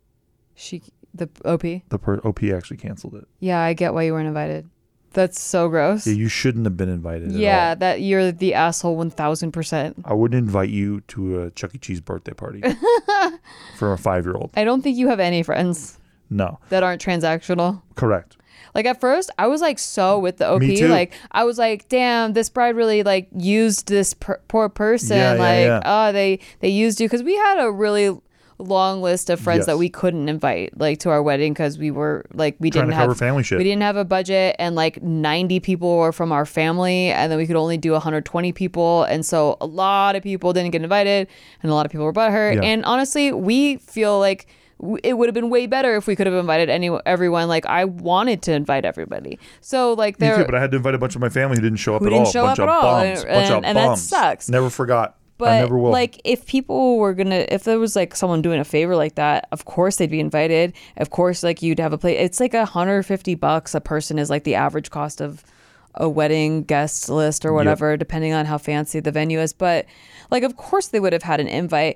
The OP.
The OP actually canceled it.
Yeah, I get why you weren't invited. That's so gross.
Yeah, you shouldn't have been invited
Yeah,
at all.
that you're the asshole 1000%.
I wouldn't invite you to a Chuck E. Cheese birthday party for a 5-year-old.
I don't think you have any friends
No.
that aren't transactional.
Correct.
Like at first, I was like so with the OP.
Me too.
Like I was like, damn, this bride really like used this poor person.
Yeah.
They used you, because we had a really long list of friends
Yes.
that we couldn't invite like to our wedding, because we were like we
Trying
didn't
to cover
have
family shit.
We didn't have a budget, and like 90 people were from our family, and then we could only do 120 people, and so a lot of people didn't get invited, and a lot of people were butthurt.
Yeah.
And honestly, we feel like it would have been way better if we could have invited everyone. Like I wanted to invite everybody. So like
Me
there,
too, but I had to invite a bunch of my family who didn't show up
Who
at
didn't
all.
show
Bunch
up
of
at all.
bums. Bunch of
And that
bums.
sucks.
Never forgot. I
but
never will.
like if people were if there was like someone doing a favor like that, of course they'd be invited. Of course, like you'd have a place. It's like $150 a person is like the average cost of a wedding guest list or whatever, depending on how fancy the venue is. But like, of course they would have had an invite.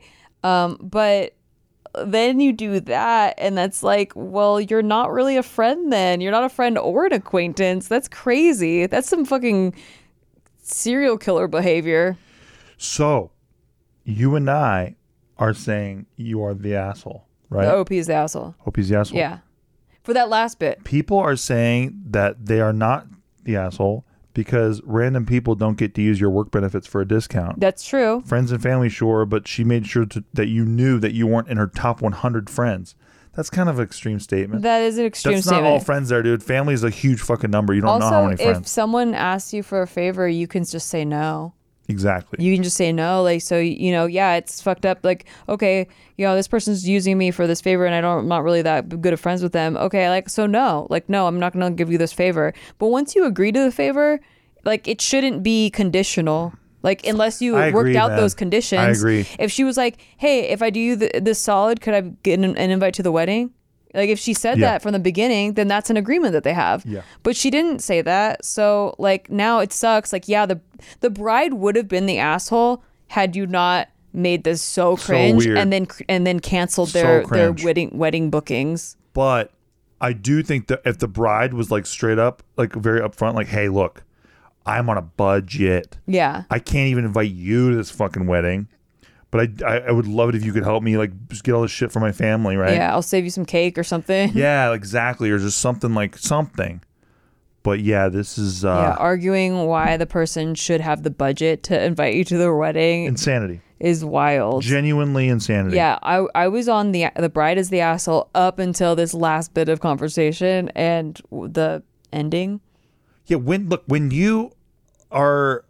But then you do that, and that's like, well, you're not really a friend then. You're not a friend or an acquaintance. That's crazy. That's some fucking serial killer behavior.
So, you and I are saying you are the asshole, right?
The OP is the asshole.
OP's the asshole.
Yeah. For that last bit.
People are saying that they are not the asshole because random people don't get to use your work benefits for a discount.
That's true.
Friends and family, sure, but she made sure that you knew that you weren't in her top 100 friends. That's kind of an extreme statement.
That is an extreme
That's
statement.
not all friends there, dude. Family is a huge fucking number. You don't know how many
Also,
friends.
if someone asks you for a favor, you can just say no.
Exactly.
You can just say no. Like, so, you know, yeah, it's fucked up. Like, okay, you know, this person's using me for this favor and I'm not really that good of friends with them. Okay, like, so no. Like, no, I'm not going to give you this favor. But once you agree to the favor, like, it shouldn't be conditional. Like, unless you
I agree,
worked out
man.
those conditions.
I agree.
If she was like, hey, if I do you this solid, could I get an invite to the wedding? Like, if she said
Yeah.
that from the beginning, then that's an agreement that they have.
Yeah.
But she didn't say that. So, like, now it sucks. Like, yeah, the bride would have been the asshole had you not made this so cringe
weird.
and then canceled
So
their
cringe.
wedding bookings.
But I do think that if the bride was like straight up, like very upfront, like, hey, look, I'm on a budget.
Yeah.
I can't even invite you to this fucking wedding. But I would love it if you could help me, like, just get all this shit for my family, right?
Yeah, I'll save you some cake or something.
Yeah, exactly. Or just something like something. But yeah, this is
Yeah, arguing why the person should have the budget to invite you to their wedding
insanity.
is wild.
Genuinely insanity.
Yeah, I was on the bride is the asshole up until this last bit of conversation and the ending.
Yeah, when you are,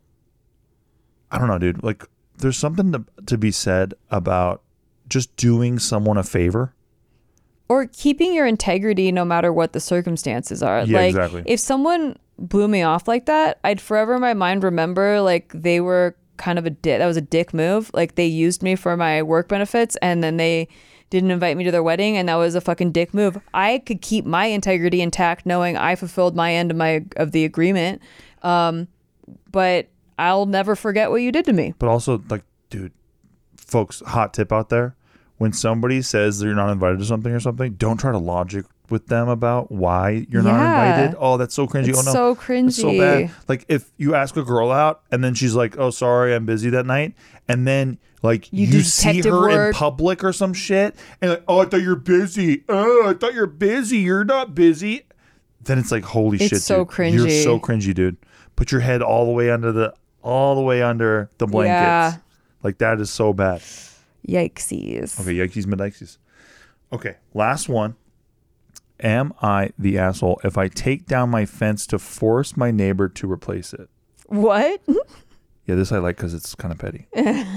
I don't know, dude, like, there's something to be said about just doing someone a favor.
Or keeping your integrity no matter what the circumstances are.
Yeah,
like,
exactly.
if someone blew me off like that, I'd forever in my mind remember, like, they were kind of that was a dick move. Like, they used me for my work benefits and then they didn't invite me to their wedding, and that was a fucking dick move. I could keep my integrity intact knowing I fulfilled my end of the agreement. But I'll never forget what you did to me.
But also, like, dude, folks, hot tip out there. When somebody says they're not invited to something or something, don't try to logic with them about why you're not
Yeah.
invited. Oh, that's so cringy.
It's
oh no,
so cringy.
It's so bad. Like if you ask a girl out and then she's like, "Oh, sorry, I'm busy that night," and then like
You do
see
detective
her in
work.
public or some shit, and like, "Oh, I thought you're busy. Oh, I thought you're busy. You're not busy." Then it's like, holy
It's
shit,
so
dude. You're
cringy.
so cringy, dude. Put your head all the way under the blankets.
Yeah.
Like that is so bad.
Yikesies.
Okay, yikesies, midikesies. Okay, last one. Am I the asshole if I take down my fence to force my neighbor to replace it?
What?
Yeah, this I like because it's kind of petty.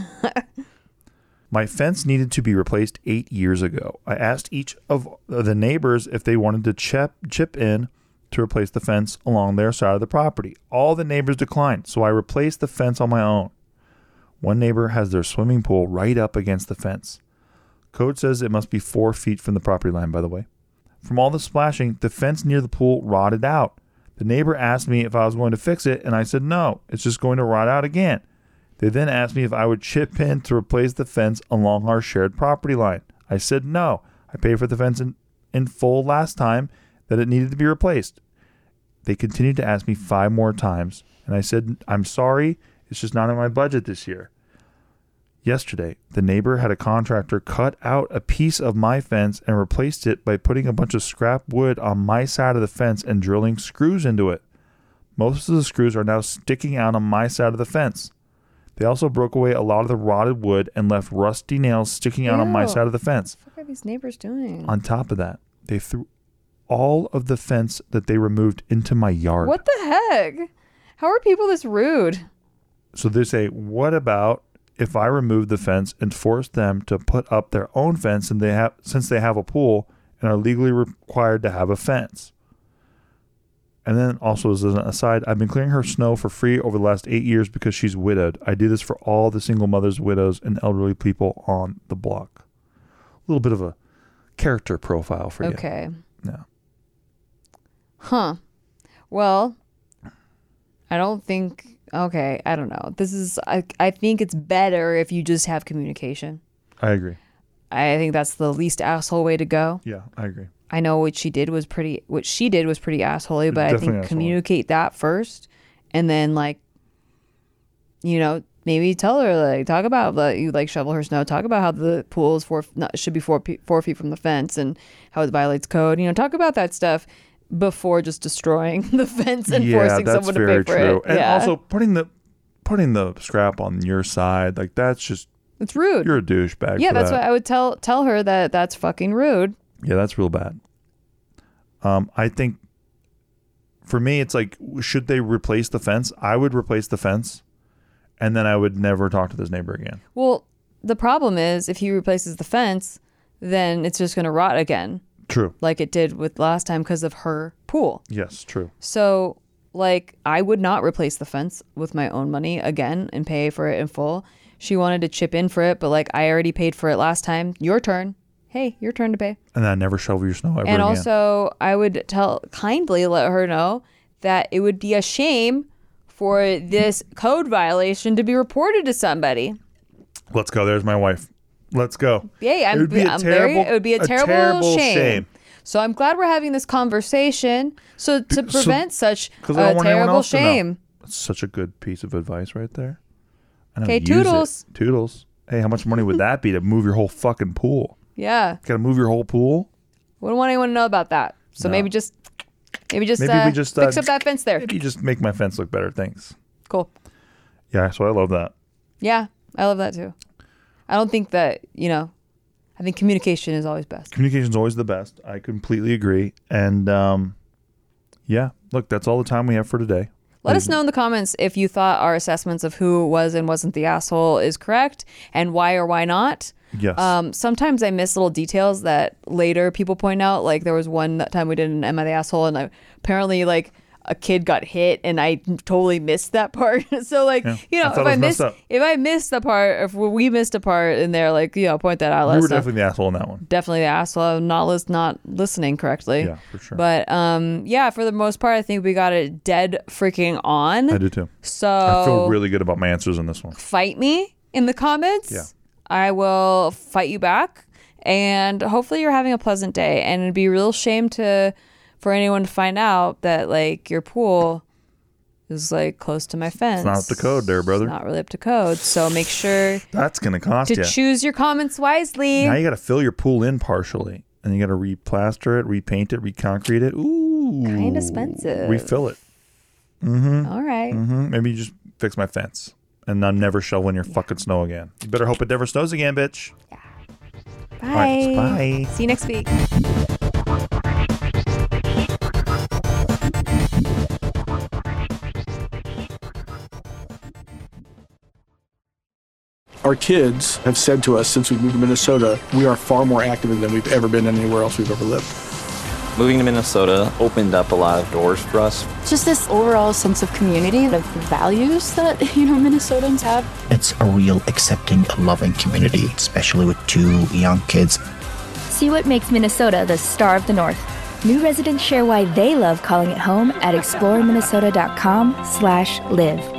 My fence needed to be replaced 8 years ago. I asked each of the neighbors if they wanted to chip in to replace the fence along their side of the property. All the neighbors declined, so I replaced the fence on my own. One neighbor has their swimming pool right up against the fence. Code says it must be 4 feet from the property line, by the way. From all the splashing, the fence near the pool rotted out. The neighbor asked me if I was going to fix it, and I said no, it's just going to rot out again. They then asked me if I would chip in to replace the fence along our shared property line. I said no. I paid for the fence in full last time that it needed to be replaced. They continued to ask me 5 more times, and I said, I'm sorry, it's just not in my budget this year. Yesterday, the neighbor had a contractor cut out a piece of my fence and replaced it by putting a bunch of scrap wood on my side of the fence and drilling screws into it. Most of the screws are now sticking out on my side of the fence. They also broke away a lot of the rotted wood and left rusty nails sticking out on my
Ew.
side of the fence.
What are these neighbors doing?
On top of that, they threw all of the fence that they removed into my yard.
What the heck? How are people this rude?
So they say, what about if I remove the fence and force them to put up their own fence and since they have a pool and are legally required to have a fence? And then also as an aside, I've been clearing her snow for free over the last 8 years because she's widowed. I do this for all the single mothers, widows, and elderly people on the block. A little bit of a character profile for you.
Okay.
Yeah.
Huh. Well, I don't think. Okay, I don't know. This is. I think it's better if you just have communication.
I agree.
I think that's the least asshole way to go.
Yeah, I agree.
I know what she did was pretty assholey, but I
Definitely
think
asshole-y.
communicate that first, and then maybe tell her talk about you shovel her snow, talk about how the pool is should be 4 feet from the fence and how it violates code. Talk about that stuff before just destroying the fence and forcing someone to pay for it.
And
yeah.
also putting the scrap on your side, that's just
It's rude.
you're a douchebag.
Yeah,
for
that's
that.
what I would tell her that's fucking rude.
Yeah, that's real bad. I think for me, it's like, should they replace the fence? I would replace the fence, and then I would never talk to this neighbor again.
Well, the problem is if he replaces the fence, then it's just going to rot again,
True.
like it did with last time because of her pool.
Yes, true.
So, I would not replace the fence with my own money again and pay for it in full. She wanted to chip in for it, but I already paid for it last time. Your turn. Hey, your turn to pay.
And then never shovel your snow ever
And
again.
also, I would kindly let her know that it would be a shame for this code violation to be reported to somebody.
Let's go. There's my wife. Let's go.
Yeah,
It would be a terrible
shame. So I'm glad we're having this conversation. So to prevent such
'cause I don't
a
want anyone
terrible
else to know.
shame.
That's such a good piece of advice right there. I know,
Okay,
use it.
toodles.
Toodles. Hey, how much money would that be to move your whole fucking pool?
Yeah,
Gotta move your whole pool?
wouldn't want anyone to know about that. So
No.
maybe just
Maybe we just
fix up that fence there.
Maybe just make my fence look better. Thanks.
Cool.
Yeah, so I love that.
Yeah, I love that too. I don't think that I think communication is always best.
Communication's always the best. I completely agree. And yeah, look, that's all the time we have for today.
Let us know in the comments if you thought our assessments of who was and wasn't the asshole is correct and why or why not.
Yes.
Sometimes I miss little details that later people point out. Like there was one time we did an Am I the Asshole, and apparently a kid got hit and I totally missed that part. So
I thought it was messed up.
if I missed the part, if we missed a part in there, point that out.
We were definitely the asshole in that one.
Definitely the asshole. I'm not listening correctly.
Yeah, for sure.
But yeah, for the most part, I think we got it dead freaking on.
I do too.
So
I feel really good about my answers in this one.
fight me in the comments.
Yeah.
I will fight you back. And hopefully you're having a pleasant day. And it'd be a real shame for anyone to find out that like your pool is like close to my fence.
It's not up to code there, brother.
It's not really up to code. So make sure
That's going to cost
to
you.
choose your comments wisely.
Now you got to fill your pool in partially. And you got to replaster it, repaint it, reconcrete it. Ooh.
Kind of expensive.
Refill it.
All right.
Maybe you just fix my fence. And I'm never shoveling your fucking snow again. You better hope it never snows again, bitch.
Bye.
All right, bye.
See you next week.
Our kids have said to us since we moved to Minnesota, we are far more active than we've ever been anywhere else we've ever lived.
Moving to Minnesota opened up a lot of doors for us.
Just this overall sense of community, of values that, Minnesotans have.
It's a real accepting, loving community, especially with 2 young kids.
See what makes Minnesota the star of the North. New residents share why they love calling it home at exploreminnesota.com/live.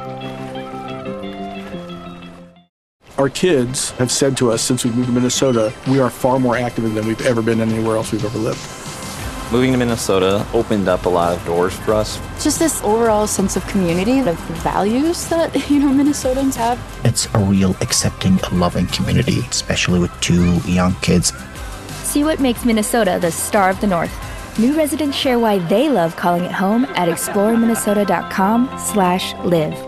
Our kids have said to us since we moved to Minnesota, we are far more active than we've ever been anywhere else we've ever lived.
Moving to Minnesota opened up a lot of doors for us.
Just this overall sense of community, of values that, Minnesotans have.
It's a real accepting, loving community, especially with 2 young kids.
See what makes Minnesota the star of the North. New residents share why they love calling it home at exploreminnesota.com/live.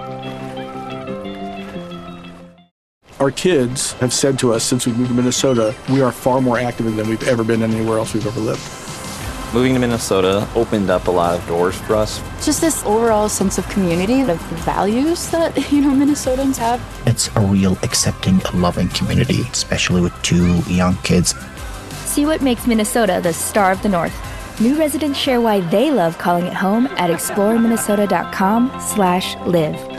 Our kids have said to us since we moved to Minnesota, we are far more active than we've ever been anywhere else we've ever lived.
Moving to Minnesota opened up a lot of doors for us.
Just this overall sense of community, of values that, Minnesotans have.
It's a real accepting, loving community, especially with 2 young kids.
See what makes Minnesota the star of the North. New residents share why they love calling it home at exploreminnesota.com/live.